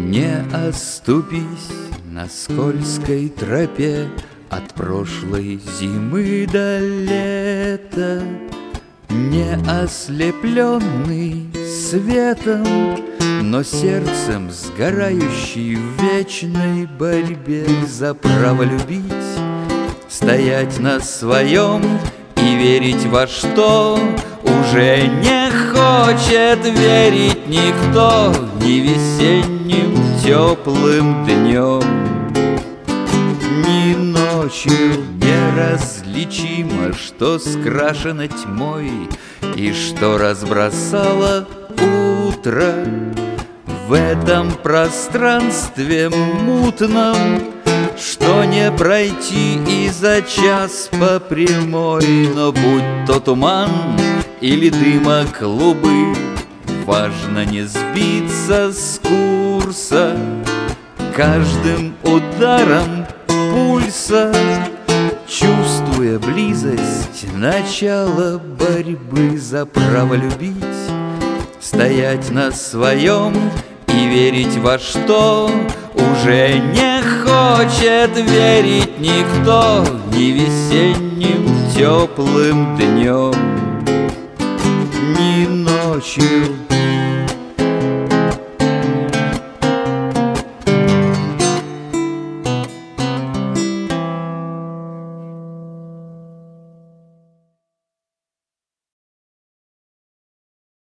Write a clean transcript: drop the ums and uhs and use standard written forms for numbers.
Не оступись на скользкой тропе от прошлой зимы до лета, не ослепленный светом, но сердцем сгорающий в вечной борьбе за право любить, стоять на своем и верить во что уже не хочет верить никто. Ни весенним теплым днем, ни ночью неразличимо, что скрашено тьмой и что разбросало утро. В этом пространстве мутном, что не пройти и за час по прямой, но будь то туман или дыма клубы, важно не сбиться с курса. Каждым ударом пульса, чувствуя близость начала борьбы за право любить, стоять на своем и верить во что уже не хочет верить никто. Ни весенним теплым днем, ни ночью